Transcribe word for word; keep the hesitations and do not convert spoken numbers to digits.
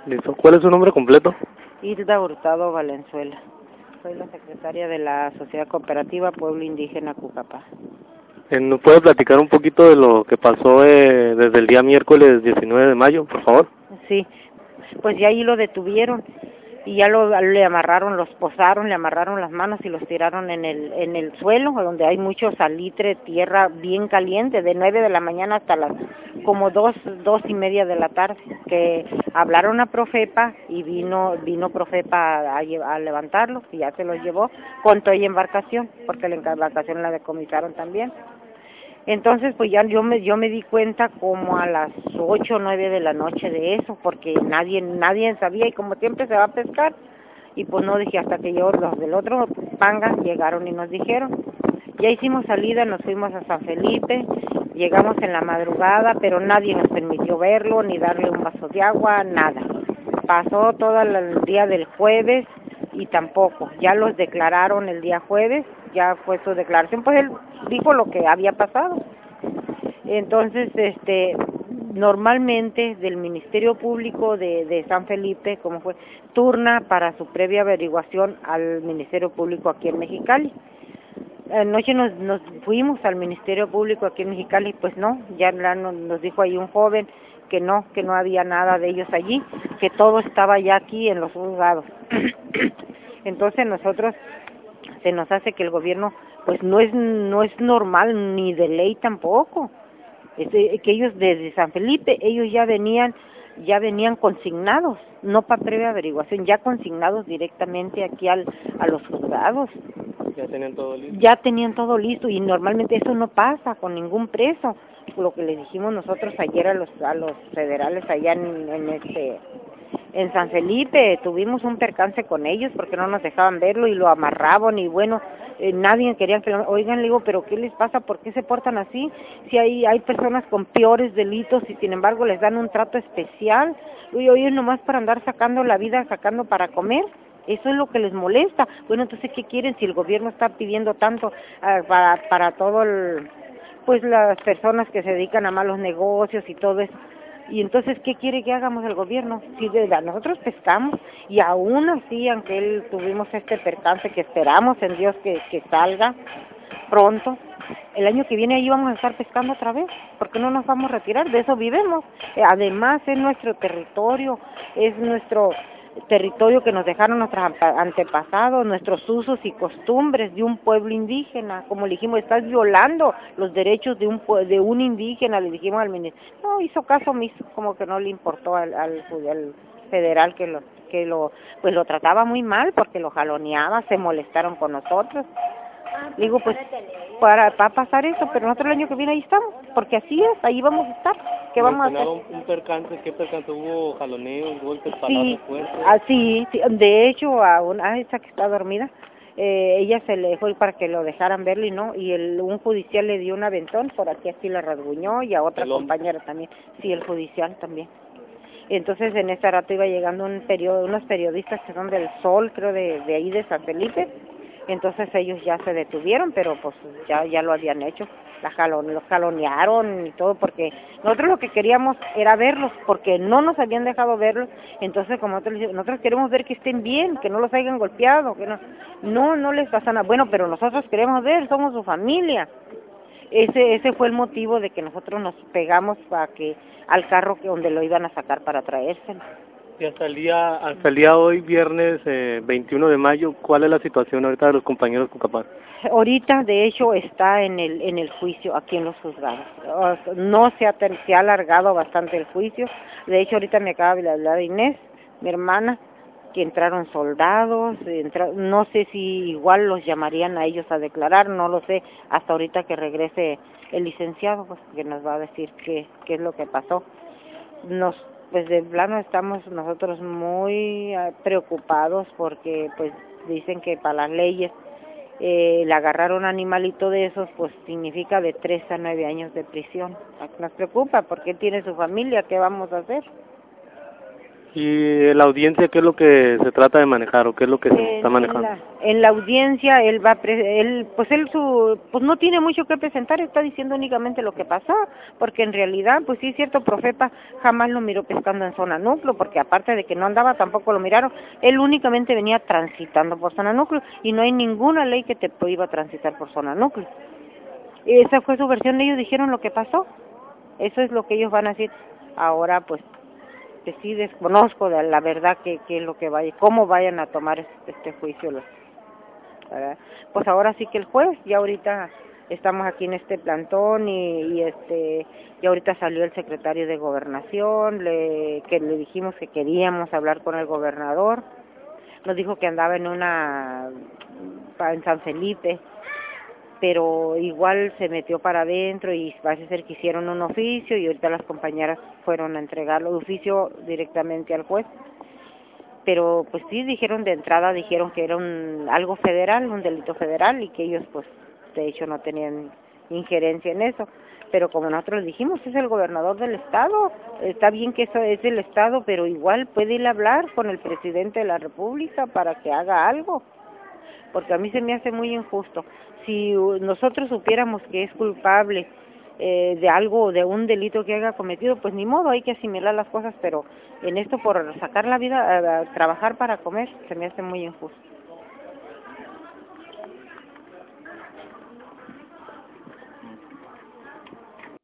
Listo. ¿Cuál es su nombre completo? Hilda Hurtado Valenzuela. Soy la secretaria de la Sociedad Cooperativa Pueblo Indígena Cucapá. Eh, ¿Nos puede platicar un poquito de lo que pasó eh, desde el día miércoles diecinueve de mayo, por favor? Sí, pues ya ahí lo detuvieron y ya lo le amarraron, los posaron, le amarraron las manos y los tiraron en el en el suelo, donde hay mucho salitre, tierra bien caliente, de nueve de la mañana hasta las como dos, dos y media de la tarde, que hablaron a Profepa y vino vino Profepa a, a, a levantarlos y ya se los llevó con toda embarcación, porque la embarcación la decomisaron también. Entonces, pues ya yo me yo me di cuenta como a las ocho o nueve de la noche de eso, porque nadie nadie sabía y como siempre se va a pescar, y pues no dije hasta que yo los del otro panga llegaron y nos dijeron. Ya hicimos salida, nos fuimos a San Felipe, llegamos en la madrugada, pero nadie nos permitió verlo, ni darle un vaso de agua, nada. Pasó todo el día del jueves y tampoco, ya los declararon el día jueves, ya fue su declaración, pues él dijo lo que había pasado. Entonces, este, normalmente del Ministerio Público de, de San Felipe, como fue, turna para su previa averiguación al Ministerio Público aquí en Mexicali. Anoche nos, nos fuimos al Ministerio Público aquí en Mexicali, pues no, ya nos dijo ahí un joven que no, que no había nada de ellos allí, que todo estaba ya aquí en los juzgados. Entonces nosotros, se nos hace que el gobierno, pues no es no es normal, ni de ley tampoco, es que ellos desde San Felipe, ellos ya venían, ya venían consignados, no para previa averiguación, ya consignados directamente aquí al, a los juzgados. Ya tenían todo listo. Ya tenían todo listo y normalmente eso no pasa con ningún preso. Lo que les dijimos nosotros ayer a los a los federales allá en, en este en San Felipe, tuvimos un percance con ellos porque no nos dejaban verlo y lo amarraban y bueno, eh, nadie quería que lo, oigan, le digo, pero ¿qué les pasa? ¿Por qué se portan así? Si hay hay personas con peores delitos y sin embargo les dan un trato especial. Y hoy es nomás para andar sacando la vida, sacando para comer. Eso es lo que les molesta. Bueno, entonces, ¿qué quieren si el gobierno está pidiendo tanto uh, para para todo el, pues las personas que se dedican a malos negocios y todo eso? Y entonces, ¿qué quiere que hagamos el gobierno? Si de, nosotros pescamos y aún así, aunque él tuvimos este percance que esperamos en Dios que, que salga pronto, el año que viene ahí vamos a estar pescando otra vez, porque no nos vamos a retirar, de eso vivimos. Eh, además es nuestro territorio, es nuestro territorio que nos dejaron nuestros antepasados, nuestros usos y costumbres de un pueblo indígena. Como le dijimos, estás violando los derechos de un de un indígena, le dijimos al ministro. No hizo caso omiso, como que no le importó al, al, al federal que lo que lo pues lo trataba muy mal porque lo jaloneaba, se molestaron con nosotros. Le digo, pues, para, para pasar eso, pero nosotros el año que viene ahí estamos, porque así es, ahí vamos a estar. ¿Qué vamos a hacer? Un percance, ¿qué percance? ¿Hubo jaloneos, golpes, sí, palazos fuertes? Ah, sí, sí, de hecho, a una, a esa que está dormida, eh, ella se le dejó para que lo dejaran verlo y no, y el, un judicial le dio un aventón, por aquí así la rasguñó, y a otra compañera también, sí, el judicial también. Entonces en ese rato iba llegando un periodo, unos periodistas que son del Sol, creo de, de ahí de San Felipe, entonces ellos ya se detuvieron, pero pues ya ya lo habían hecho, la jalon, los jalonearon y todo, porque nosotros lo que queríamos era verlos, porque no nos habían dejado verlos, entonces como nosotros, nosotros queremos ver que estén bien, que no los hayan golpeado, que no, no, no les pasa nada, bueno, pero nosotros queremos ver, somos su familia. Ese ese fue el motivo de que nosotros nos pegamos a que al carro que donde lo iban a sacar para traérselo. Y hasta el día hasta el día hoy, viernes eh, veintiuno de mayo, ¿cuál es la situación ahorita de los compañeros Cucapá? Ahorita, de hecho, está en el en el juicio aquí en los juzgados. No se ha, se ha alargado bastante el juicio. De hecho, ahorita me acaba de hablar Inés, mi hermana, que entraron soldados, entra, no sé si igual los llamarían a ellos a declarar, no lo sé, hasta ahorita que regrese el licenciado, pues que nos va a decir qué qué es lo que pasó. Nos pues de plano estamos nosotros muy uh, preocupados porque pues dicen que para las leyes eh, el agarrar un animalito de esos pues significa de tres a nueve años de prisión. Nos preocupa porque él tiene su familia, ¿qué vamos a hacer? ¿Y en la audiencia qué es lo que se trata de manejar o qué es lo que se En, está manejando? en, la, en la audiencia él va pre, él pues él su pues no tiene mucho que presentar, está diciendo únicamente lo que pasó, porque en realidad pues sí es cierto, Profepa jamás lo miró pescando en zona núcleo, porque aparte de que no andaba tampoco lo miraron, él únicamente venía transitando por zona núcleo y no hay ninguna ley que te prohíba transitar por zona núcleo. Esa fue su versión, ellos dijeron lo que pasó, eso es lo que ellos van a decir. Ahora pues que sí desconozco de la verdad que, que es lo que vaya, cómo vayan a tomar este, este juicio los, ¿verdad? Pues ahora sí que el juez, ya ahorita estamos aquí en este plantón y, y este y ahorita salió el secretario de Gobernación, le, que le dijimos que queríamos hablar con el gobernador, nos dijo que andaba en una en San Felipe, pero igual se metió para adentro y parece ser que hicieron un oficio y ahorita las compañeras fueron a entregarlo de oficio directamente al juez. Pero pues sí, dijeron de entrada, dijeron que era un algo federal, un delito federal y que ellos pues de hecho no tenían injerencia en eso. Pero como nosotros dijimos, es el gobernador del estado, está bien que eso es del estado, pero igual puede ir a hablar con el presidente de la república para que haga algo, porque a mí se me hace muy injusto. Si nosotros supiéramos que es culpable eh, de algo, de un delito que haya cometido, pues ni modo, hay que asimilar las cosas, pero en esto por sacar la vida, a, a trabajar para comer, se me hace muy injusto.